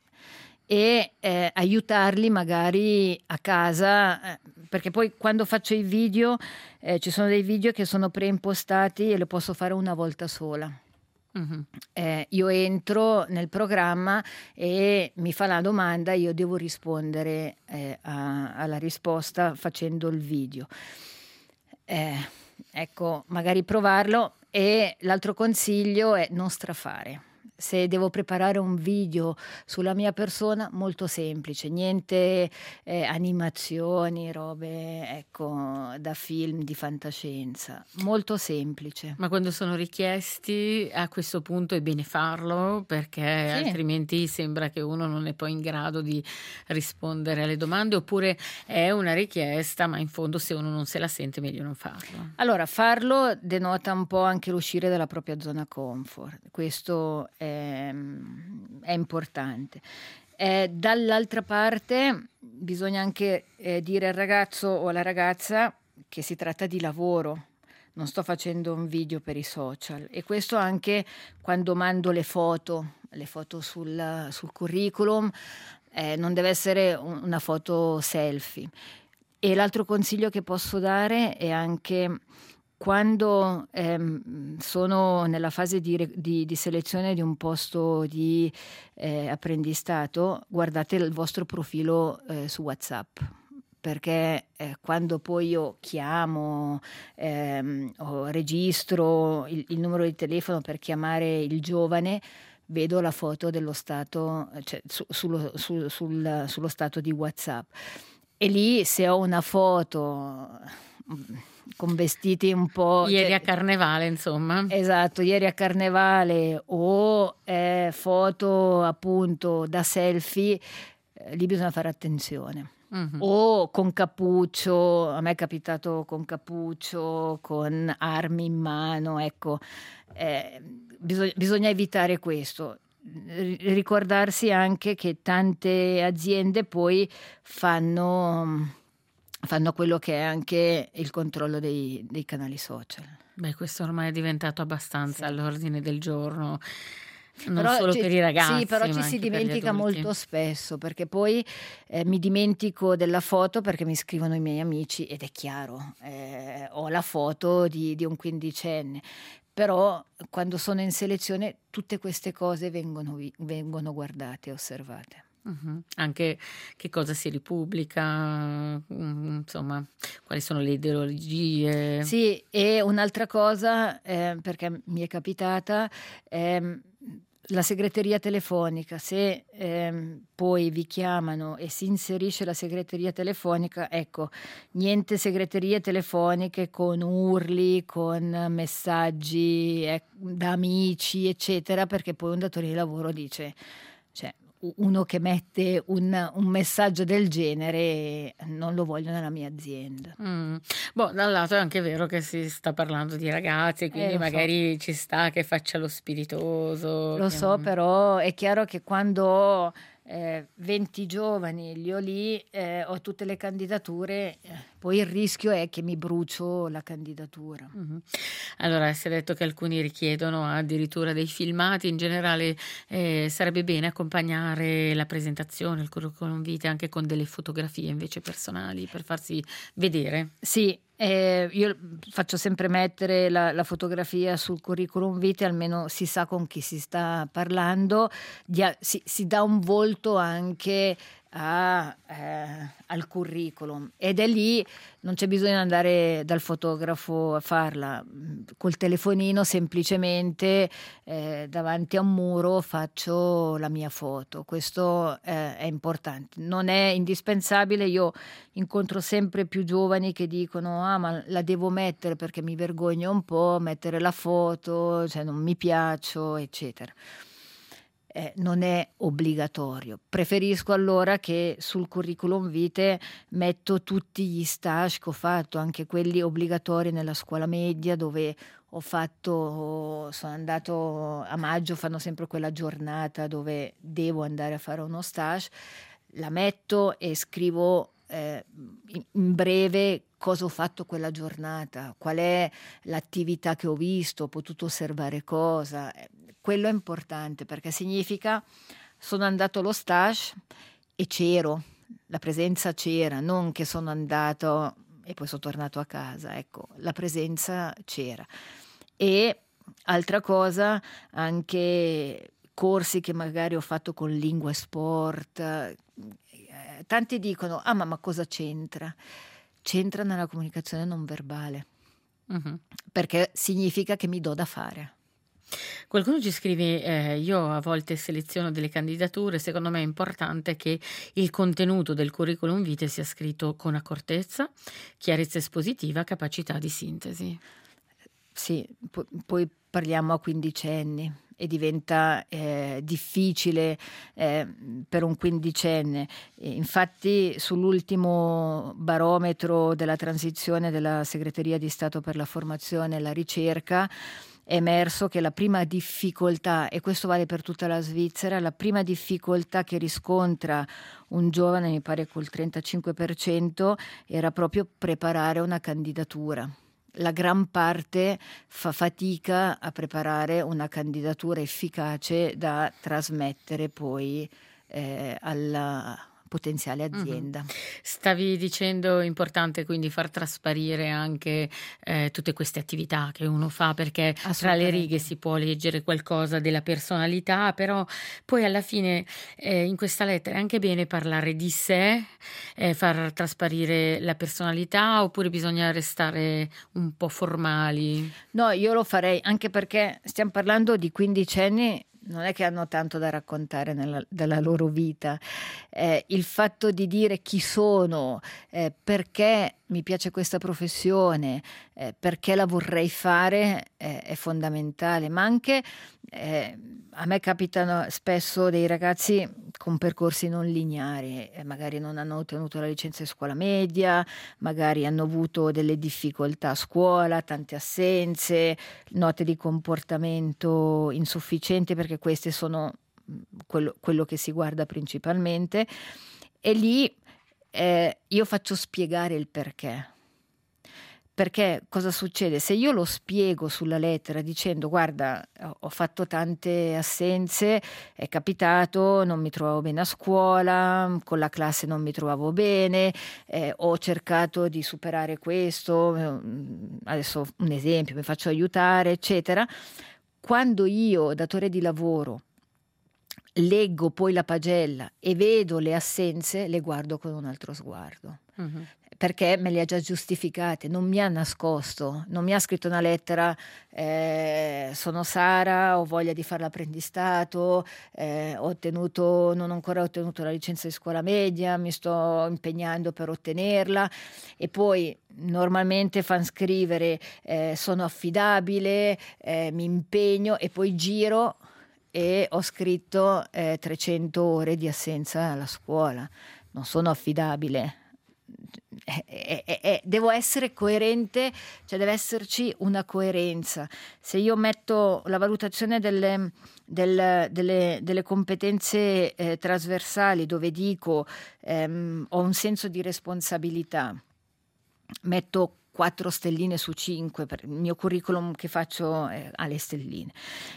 [SPEAKER 2] e eh, aiutarli magari a casa, eh, perché poi quando faccio i video eh, ci sono dei video che sono preimpostati e lo posso fare una volta sola. Uh-huh. Eh, io entro nel programma e mi fa la domanda, io devo rispondere eh, a, alla risposta facendo il video. Eh, Ecco, magari provarlo. E l'altro consiglio è non strafare. Se devo preparare un video sulla mia persona, molto semplice, niente eh, animazioni, robe ecco da film di fantascienza, molto semplice.
[SPEAKER 1] Ma quando sono richiesti, a questo punto è bene farlo, perché sì. Altrimenti sembra che uno non è poi in grado di rispondere alle domande, oppure è una richiesta, ma in fondo se uno non se la sente meglio non farlo.
[SPEAKER 2] Allora, farlo denota un po' anche l'uscire dalla propria zona comfort, questo è è importante. Eh, dall'altra parte bisogna anche eh, dire al ragazzo o alla ragazza che si tratta di lavoro, non sto facendo un video per i social, e questo anche quando mando le foto, le foto sul, sul curriculum, eh, non deve essere un, una foto selfie. E l'altro consiglio che posso dare è anche quando ehm, sono nella fase di, re- di- di selezione di un posto di eh, apprendistato, guardate il vostro profilo eh, su WhatsApp, perché eh, quando poi io chiamo ehm, o registro il, il numero di telefono per chiamare il giovane, vedo la foto dello stato, cioè su- sullo, su- sul- sullo stato di WhatsApp. E lì se ho una foto mm, con vestiti un po'...
[SPEAKER 1] Ieri
[SPEAKER 2] cioè-
[SPEAKER 1] a Carnevale, insomma.
[SPEAKER 2] Esatto, ieri a Carnevale o eh, foto appunto da selfie, eh, lì bisogna fare attenzione.
[SPEAKER 1] Mhm.
[SPEAKER 2] O con cappuccio, a me è capitato con cappuccio, con armi in mano, ecco, eh, bisogna, bisogna evitare questo. R- Ricordarsi anche che tante aziende poi fanno, fanno quello che è anche il controllo dei, dei canali social.
[SPEAKER 1] Beh, questo ormai è diventato abbastanza
[SPEAKER 2] Sì.
[SPEAKER 1] all'ordine del giorno, non
[SPEAKER 2] Però
[SPEAKER 1] solo
[SPEAKER 2] ci-
[SPEAKER 1] per i ragazzi,
[SPEAKER 2] sì, però
[SPEAKER 1] ma
[SPEAKER 2] ci si
[SPEAKER 1] anche per gli
[SPEAKER 2] dimentica
[SPEAKER 1] adulti.
[SPEAKER 2] molto spesso, perché poi eh, mi dimentico della foto perché mi scrivono i miei amici ed è chiaro, eh, ho la foto di, di un quindicenne, però quando sono in selezione tutte queste cose vengono, vi- vengono guardate e osservate.
[SPEAKER 1] Mhm. Anche che cosa si ripubblica, mm, insomma, quali sono le ideologie.
[SPEAKER 2] Sì, e un'altra cosa, eh, perché mi è capitata, ehm, la segreteria telefonica, se ehm, poi vi chiamano e si inserisce la segreteria telefonica, ecco, niente segreterie telefoniche con urli, con messaggi eh, da amici, eccetera, perché poi un datore di lavoro dice, cioè, u- uno che mette un, un messaggio del genere non lo voglio nella mia azienda.
[SPEAKER 1] Mm. Boh, dal lato è anche vero che si sta parlando di ragazzi,
[SPEAKER 2] Eh,
[SPEAKER 1] quindi
[SPEAKER 2] lo so.
[SPEAKER 1] magari ci sta che faccia lo spiritoso.
[SPEAKER 2] Lo
[SPEAKER 1] che
[SPEAKER 2] so,
[SPEAKER 1] non-
[SPEAKER 2] però è chiaro che quando ho eh, venti giovani, li ho lì, eh, ho tutte le candidature, eh, poi il rischio è che mi brucio la candidatura.
[SPEAKER 1] Mhm. Allora, si è detto che alcuni richiedono addirittura dei filmati, in generale eh, sarebbe bene accompagnare la presentazione, il curriculum vitae anche con delle fotografie invece personali per farsi vedere.
[SPEAKER 2] Sì, eh, io faccio sempre mettere la, la fotografia sul curriculum vitae, almeno si sa con chi si sta parlando, dia- si, si dà un volto anche a, eh, al curriculum ed è lì, non c'è bisogno di andare dal fotografo a farla, col telefonino semplicemente eh, davanti a un muro faccio la mia foto, questo eh, è importante, non è indispensabile. Io incontro sempre più giovani che dicono ah ma la devo mettere perché mi vergogno un po' mettere la foto, cioè non mi piaccio eccetera. Eh, non è obbligatorio. Preferisco allora che sul curriculum vitae metto tutti gli stage che ho fatto, anche quelli obbligatori nella scuola media dove ho fatto, sono andato a maggio, fanno sempre quella giornata dove devo andare a fare uno stage, la metto e scrivo eh, in, in breve cosa ho fatto quella giornata, qual è l'attività che ho visto, ho potuto osservare cosa. Quello è importante perché significa sono andato allo stage e c'ero, la presenza c'era, non che sono andato e poi sono tornato a casa, ecco, la presenza c'era. E altra cosa, anche corsi che magari ho fatto con lingua e sport, eh, tanti dicono, ah ma, ma cosa c'entra? C'entra nella comunicazione non verbale,
[SPEAKER 1] Mhm.
[SPEAKER 2] perché significa che mi do da fare.
[SPEAKER 1] Qualcuno ci scrive, eh, io a volte seleziono delle candidature, secondo me è importante che il contenuto del curriculum vitae sia scritto con accortezza, chiarezza espositiva, capacità di sintesi.
[SPEAKER 2] Sì, po- poi parliamo a quindicenni e diventa eh, difficile eh, per un quindicenne. E infatti sull'ultimo barometro della transizione della Segreteria di Stato per la Formazione e la Ricerca è emerso che la prima difficoltà, e questo vale per tutta la Svizzera, la prima difficoltà che riscontra un giovane, mi pare col trentacinque per cento, era proprio preparare una candidatura. La gran parte fa fatica a preparare una candidatura efficace da trasmettere poi eh, alla, potenziale azienda.
[SPEAKER 1] Mh-mh. Stavi dicendo importante quindi far trasparire anche, ehm, tutte queste attività che uno fa, perché tra le righe si può leggere qualcosa della personalità, però poi alla fine, ehm, in questa lettera è anche bene parlare di sé, ehm, far trasparire la personalità, oppure bisogna restare un po' formali?
[SPEAKER 2] No, io lo farei, anche perché stiam parlando di quindicenni, non è che hanno tanto da raccontare nella della loro vita. Ehm, il fatto di dire chi sono, ehm, perché mi piace questa professione, ehm, perché la vorrei fare, è è fondamentale, ma anche, ehm, a me capitano spesso dei ragazzi con percorsi non lineari, e magari non hanno ottenuto la licenza di scuola media, magari hanno avuto delle difficoltà a scuola, tante assenze, note di comportamento insufficienti, perché queste sono, mhmm, quello quello che si guarda principalmente, e lì, ehm, io faccio spiegare il perché. Perché cosa succede? Se io lo spiego sulla lettera dicendo: "Guarda, ho ho fatto tante assenze, è capitato, non mi trovavo bene a scuola, con la classe non mi trovavo bene, ehm, ho cercato di superare questo, mhmm, adesso un esempio, mi faccio aiutare", eccetera. Quando io, datore di lavoro, leggo poi la pagella e vedo le assenze, le guardo con un altro sguardo.
[SPEAKER 1] Mh-mh.
[SPEAKER 2] Perché me le ha già giustificate, non mi ha nascosto, non mi ha scritto una lettera, ehm: "Sono Sara, ho voglia di far l'apprendistato, ehm, ho ottenuto non ho ancora ottenuto la licenza di scuola media, mi sto impegnando per ottenerla", e poi normalmente fan scrivere, ehm: "Sono affidabile, ehm, mi impegno", e poi giro e ho scritto, ehm, trecento ore di assenza alla scuola. Non sono affidabile. Eh, eh, eh, eh, devo essere coerente, cioè deve esserci una coerenza. Se io metto la valutazione delle del delle delle competenze, ehm, trasversali, dove dico, ehm: "Ho un senso di responsabilità", metto quattro stelline su cinque, per il mio curriculum che faccio, ehm, ha le stelline.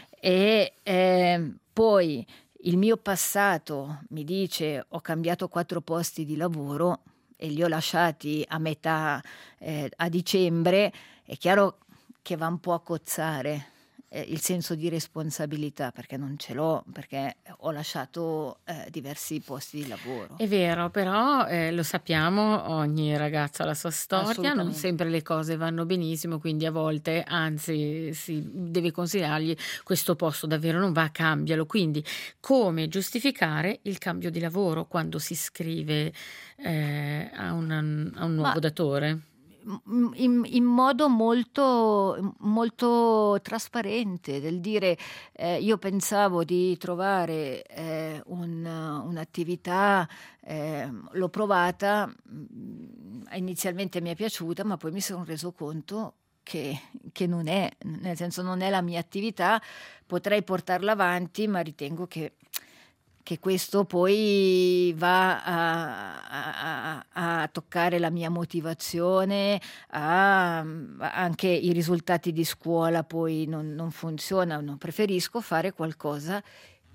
[SPEAKER 2] E, ehm, poi il mio passato mi dice: "Ho cambiato quattro posti di lavoro e li ho lasciati a metà, ehm, a dicembre", è chiaro che va un po' a cozzare, ehm, il senso di responsabilità, perché non ce l'ho, perché ho lasciato, ehm, diversi posti di lavoro.
[SPEAKER 1] È vero, però, ehm, lo sappiamo, ogni ragazzo ha la sua storia, non
[SPEAKER 2] Assolutamente.
[SPEAKER 1] sempre le cose vanno benissimo, quindi a volte, anzi, si deve consigliargli: "Questo posto davvero non va, cambialo". Quindi, come giustificare il cambio di lavoro quando si scrive, ehm, a un a un
[SPEAKER 2] Ma
[SPEAKER 1] nuovo datore?
[SPEAKER 2] Mhmm, in in modo molto m molto trasparente, del dire, ehm: "Io pensavo di trovare, ehm, un un'attività, ehm, l'ho provata, mhmm, inizialmente mi è piaciuta, ma poi mi son reso conto che che non è, nel senso, non è la mia attività, potrei portarla avanti, ma ritengo che che questo poi va a a a a toccare la mia motivazione, a mhmm, anche i risultati di scuola poi non non funzionano. Preferisco fare qualcosa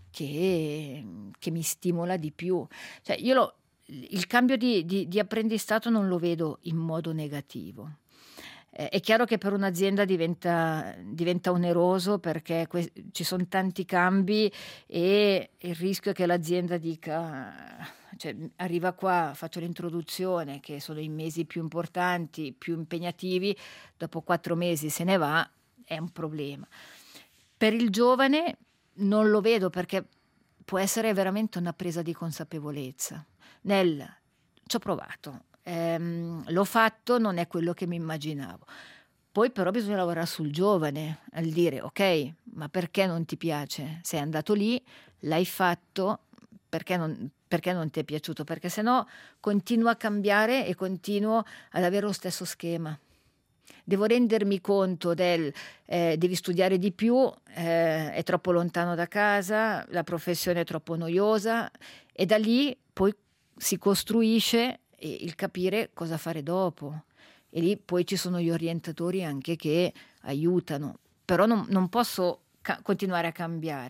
[SPEAKER 2] che che mi stimola di più". Cioè io lo il cambio di di di apprendistato non lo vedo in modo negativo. Ehm, è chiaro che per un'azienda diventa diventa oneroso, perché ques ci son tanti cambi e il rischio è che l'azienda dica, cioè, mhmm, arriva qua, faccio l'introduzione, che sono i mesi più importanti, più impegnativi, dopo quattro mesi se ne va, è un problema. Per il giovane non lo vedo, perché può essere veramente una presa di consapevolezza nel: "C'ho provato, ehm, l'ho fatto, non è quello che mi immaginavo". Poi però bisogna lavorare sul giovane, al dire: "Okay, ma perché non ti piace? Sei andato lì, l'hai fatto, perché non perché non ti è piaciuto?" Perché se no continuo a cambiare e continuo ad avere lo stesso schema. Devo rendermi conto del, ehm, devi studiare di più, ehm, è troppo lontano da casa, la professione è troppo noiosa, e da lì poi si costruisce, ehm, il capire cosa fare dopo. E lì poi ci sono gli orientatori anche che aiutano, però non non posso ca continuare a cambiare.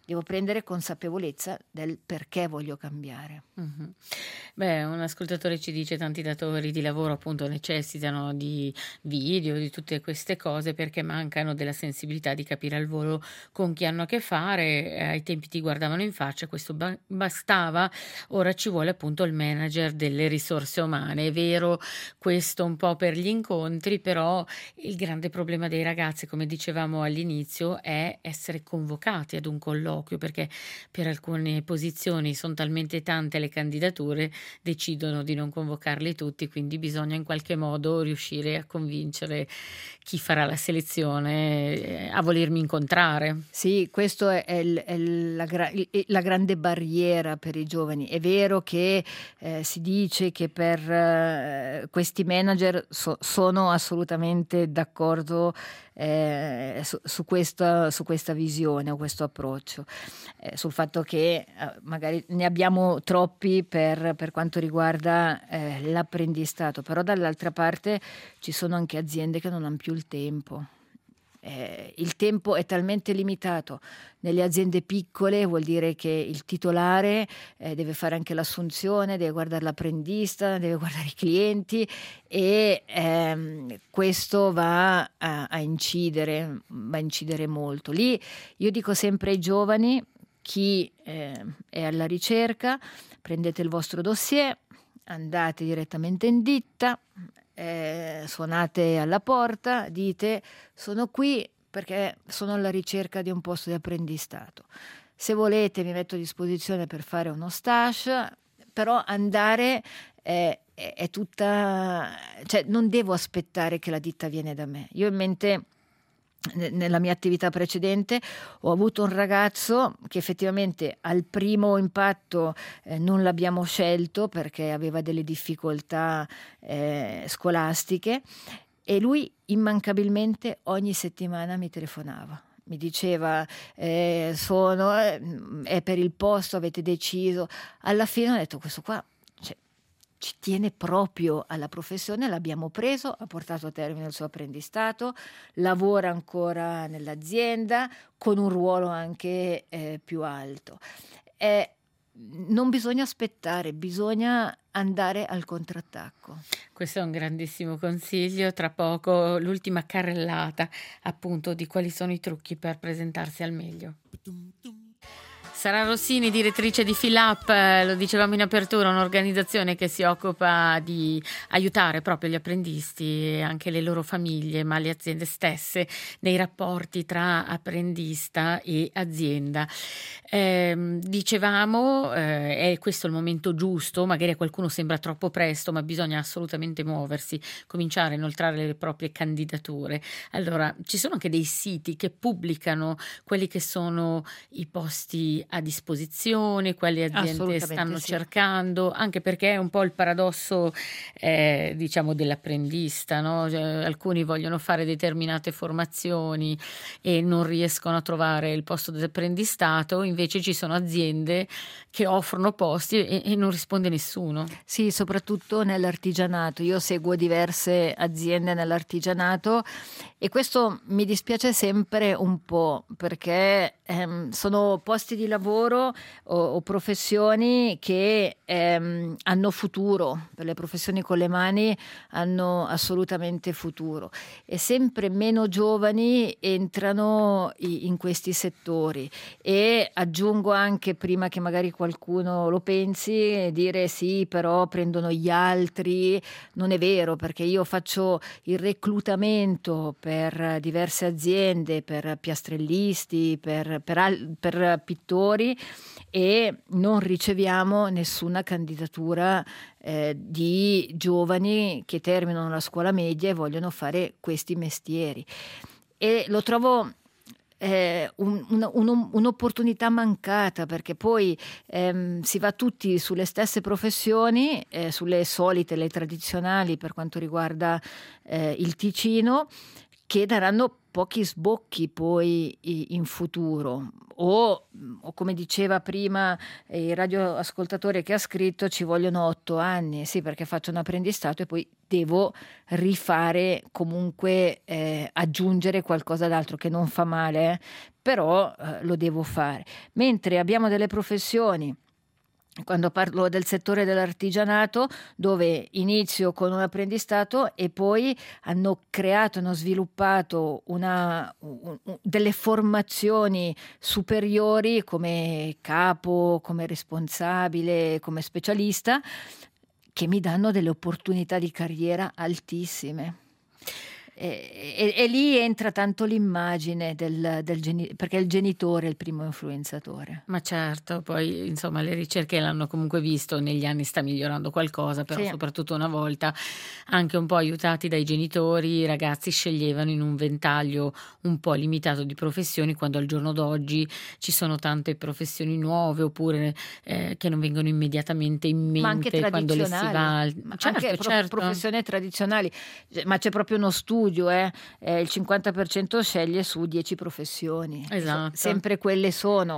[SPEAKER 2] devo prendere consapevolezza del perché voglio cambiare.
[SPEAKER 1] Mh-mh. Beh, un ascoltatore ci dice: tanti datori di lavoro appunto necessitano di video, di tutte queste cose perché mancano della sensibilità di capire al volo con chi hanno a che fare. Eh, ai tempi ti guardavano in faccia, questo ba bastava, ora ci vuole appunto il manager delle risorse umane. È vero questo un po' per gli incontri, però il grande problema dei ragazzi, come dicevamo all'inizio, è essere convocati ad un colloquio, perché per alcune posizioni son talmente tante le candidature, decidono di non convocarli tutti, quindi bisogna in qualche modo riuscire a convincere chi farà la selezione, ehm, a volermi incontrare.
[SPEAKER 2] Sì, questo è è il è il la gra i i la grande barriera per i giovani. È vero che, ehm, si dice che per eh, questi manager so sono assolutamente d'accordo, ehm, su su questa su questa visione o questo approccio, ehm, sul fatto che, uhm, magari ne abbiamo troppi per per quanto riguarda, ehm, l'apprendistato, però dall'altra parte ci sono anche aziende che non han più il tempo. Ehm, il tempo è talmente limitato. Nelle aziende piccole vuol dire che il titolare, ehm, deve fare anche l'assunzione, deve guardare l'apprendista, deve guardare i clienti e, ehm, questo va a a incidere va a incidere molto. Lì io dico sempre ai giovani: chi, ehm, è alla ricerca, prendete il vostro dossier, andate direttamente in ditta, ehm, suonate alla porta, dite: "Sono qui perché sono alla ricerca di un posto di apprendistato. Se volete mi metto a disposizione per fare uno stage", però andare è è è tutta, cioè non devo aspettare che la ditta viene da me. Io ho in mente, ne nella mia attività precedente, ho avuto un ragazzo che effettivamente al primo impatto, ehm, non l'abbiamo scelto perché aveva delle difficoltà, ehm, scolastiche, e lui immancabilmente ogni settimana mi telefonava. Mi diceva: "Ehm, sono ehm, è per il posto, avete deciso?" Alla fine ho detto: "Questo qua, cioè, ci tiene proprio alla professione", l'abbiamo preso, ha portato a termine il suo apprendistato, lavora ancora nell'azienda con un ruolo anche, ehm, più alto. Ehm, non bisogna aspettare, bisogna andare al contrattacco.
[SPEAKER 1] Questo è un grandissimo consiglio. Tra poco l'ultima carrellata, appunto, di quali sono i trucchi per presentarsi al meglio. Sara Rossini, direttrice di Fill-Up, eh, lo dicevamo in apertura, un'organizzazione che si occupa di aiutare proprio gli apprendisti e anche le loro famiglie, ma le aziende stesse, nei rapporti tra apprendista e azienda. Ehm, dicevamo, eh, è questo il momento giusto, magari a qualcuno sembra troppo presto, ma bisogna assolutamente muoversi, cominciare a inoltrare le proprie candidature. Allora, ci sono anche dei siti che pubblicano quelli che sono i posti a disposizione, quali aziende
[SPEAKER 2] Assolutamente
[SPEAKER 1] stanno
[SPEAKER 2] sì.
[SPEAKER 1] cercando, anche perché è un po' il paradosso, eh, diciamo, dell'apprendista, no? Cioè, alcuni vogliono fare determinate formazioni e non riescono a trovare il posto dell'apprendistato, invece ci sono aziende che offrono posti e, e non risponde nessuno.
[SPEAKER 2] Sì, soprattutto nell'artigianato. Io seguo diverse aziende nell'artigianato e questo mi dispiace sempre un po' perché ehm, sono posti di lavoro o, o professioni che ehm, hanno futuro, per le professioni con le mani hanno assolutamente futuro e sempre meno giovani entrano i- in questi settori. E aggiungo anche, prima che magari qualcuno lo pensi, dire sì, però prendono gli altri. Non è vero, perché io faccio il reclutamento per diverse aziende, per piastrellisti, per, per, al- per pittori, e non riceviamo nessuna candidatura eh, di giovani che terminano la scuola media e vogliono fare questi mestieri. E lo trovo eh, un- una- un- un'opportunità mancata, perché poi ehm, si va tutti sulle stesse professioni, eh, sulle solite, le tradizionali per quanto riguarda eh, il Ticino, che daranno pochi sbocchi poi i- in futuro. O, o come diceva prima eh, il radioascoltatore che ha scritto, ci vogliono otto anni, sì, perché faccio un apprendistato e poi devo rifare comunque, eh, aggiungere qualcosa d'altro che non fa male, eh, però eh, lo devo fare. Mentre abbiamo delle professioni, quando parlo del settore dell'artigianato, dove inizio con un apprendistato e poi hanno creato, hanno sviluppato una, un, un, delle formazioni superiori come capo, come responsabile, come specialista, che mi danno delle opportunità di carriera altissime. E, e, e lì entra tanto l'immagine del, del geni- perché il genitore è il primo influenzatore.
[SPEAKER 1] Ma certo, poi insomma le ricerche l'hanno comunque visto, negli anni sta migliorando qualcosa, però
[SPEAKER 2] Sì.
[SPEAKER 1] soprattutto una volta, anche un po' aiutati dai genitori, i ragazzi sceglievano in un ventaglio un po' limitato di professioni, quando al giorno d'oggi ci sono tante professioni nuove, oppure eh, che non vengono immediatamente in mente,
[SPEAKER 2] ma anche
[SPEAKER 1] quando le si va al...
[SPEAKER 2] ma
[SPEAKER 1] certo,
[SPEAKER 2] anche pro-
[SPEAKER 1] certo.
[SPEAKER 2] professioni tradizionali, ma c'è proprio uno studio, eh? Eh, il cinquanta per cento sceglie su dieci professioni,
[SPEAKER 1] Esatto.
[SPEAKER 2] sempre quelle sono.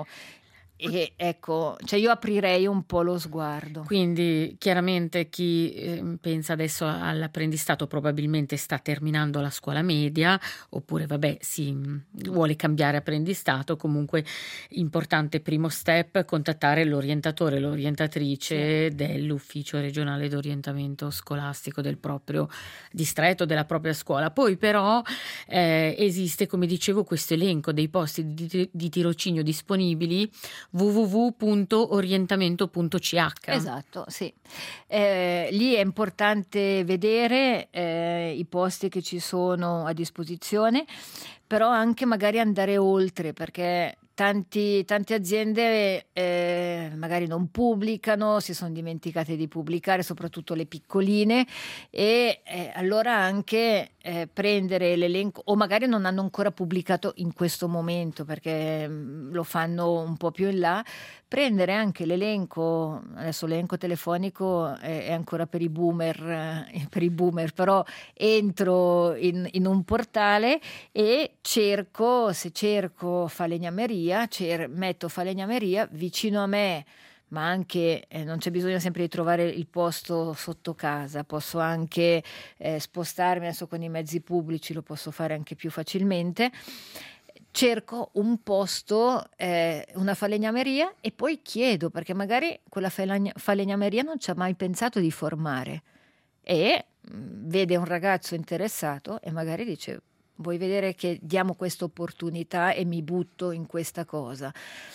[SPEAKER 2] E ecco, cioè io aprirei un po' lo sguardo.
[SPEAKER 1] Quindi chiaramente chi eh, pensa adesso all'apprendistato probabilmente sta terminando la scuola media, oppure vabbè si mh, vuole cambiare apprendistato. Comunque importante primo step, contattare l'orientatore, l'orientatrice
[SPEAKER 2] Sì.
[SPEAKER 1] dell'ufficio regionale d'orientamento scolastico del proprio distretto, della propria scuola. Poi però eh, esiste, come dicevo, questo elenco dei posti di, di tirocinio disponibili, w w w punto orientamento punto c h.
[SPEAKER 2] Esatto, sì. Eh, lì è importante vedere eh, i posti che ci sono a disposizione, però anche magari andare oltre, perché tanti, tante aziende eh, magari non pubblicano, si sono dimenticate di pubblicare, soprattutto le piccoline, e eh, allora anche eh, prendere l'elenco, o magari non hanno ancora pubblicato in questo momento perché mh, lo fanno un po' più in là, prendere anche l'elenco, adesso l'elenco telefonico è, è ancora per i boomer, eh, per i boomer, però entro in, in un portale e cerco, se cerco falegnameria, cer- metto falegnameria vicino a me, ma anche eh, non c'è bisogno sempre di trovare il posto sotto casa, posso anche eh, spostarmi, adesso con i mezzi pubblici lo posso fare anche più facilmente. Cerco un posto, eh, una falegnameria, e poi chiedo, perché magari quella falegna- falegnameria non ci ha mai pensato di formare, e mh, vede un ragazzo interessato e magari dice: vuoi vedere che diamo questa opportunità e mi butto in questa cosa.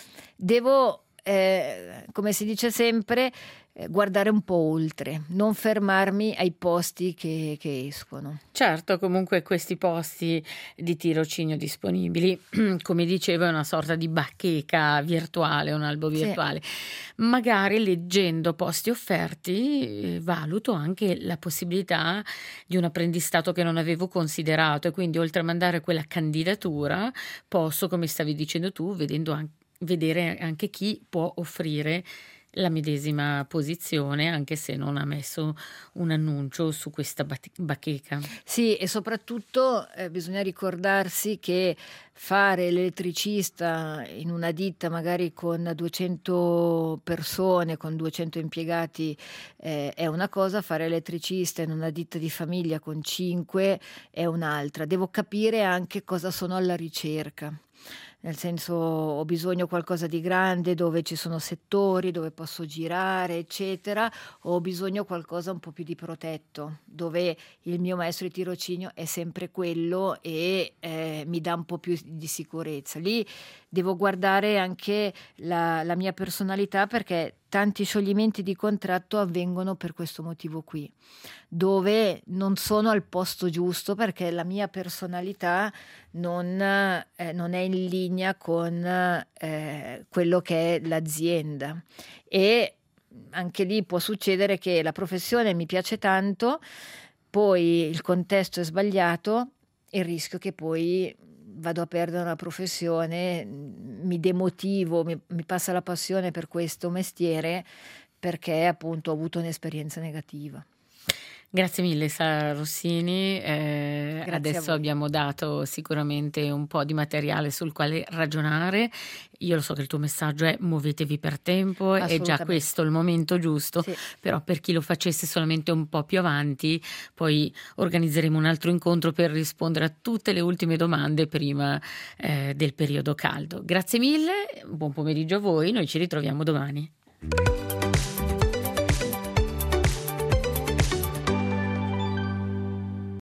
[SPEAKER 2] Devo, eh, come si dice sempre, eh, guardare un po' oltre, non fermarmi ai posti che, che escono.
[SPEAKER 1] Certo, comunque questi posti di tirocinio disponibili, come dicevo, è una sorta di bacheca virtuale, un albo virtuale. Sì. Magari leggendo posti offerti valuto anche la possibilità di un apprendistato che non avevo considerato, e quindi oltre a mandare quella candidatura posso, come stavi dicendo tu, vedendo anche vedere anche chi può offrire la medesima posizione, anche se non ha messo un annuncio su questa bacheca.
[SPEAKER 2] Sì, e soprattutto eh, bisogna ricordarsi che fare l'elettricista in una ditta magari con duecento persone, con duecento impiegati, eh, è una cosa, fare elettricista in una ditta di famiglia con cinque è un'altra. Devo capire anche cosa sono alla ricerca. Nel senso, ho bisogno di qualcosa di grande dove ci sono settori, dove posso girare, eccetera, o ho bisogno di qualcosa un po' più di protetto, dove il mio maestro di tirocinio è sempre quello e eh, mi dà un po' più di sicurezza. Lì devo guardare anche la, la mia personalità, perché tanti scioglimenti di contratto avvengono per questo motivo qui, dove non sono al posto giusto perché la mia personalità non, eh, non è in linea con eh, quello che è l'azienda. E anche lì può succedere che la professione mi piace tanto, poi il contesto è sbagliato e il rischio che poi vado a perdere una professione, mi demotivo, mi, mi passa la passione per questo mestiere perché appunto ho avuto un'esperienza negativa.
[SPEAKER 1] Grazie mille Sara Rossini, eh,
[SPEAKER 2] Grazie a
[SPEAKER 1] adesso
[SPEAKER 2] voi.
[SPEAKER 1] abbiamo dato sicuramente un po' di materiale sul quale ragionare. Io lo so che il tuo messaggio è muovetevi per tempo, è già
[SPEAKER 2] Assolutamente.
[SPEAKER 1] questo il momento giusto,
[SPEAKER 2] Sì.
[SPEAKER 1] però per chi lo facesse solamente un po' più avanti, poi organizzeremo un altro incontro per rispondere a tutte le ultime domande prima eh, del periodo caldo. Grazie mille, buon pomeriggio a voi, noi ci ritroviamo domani.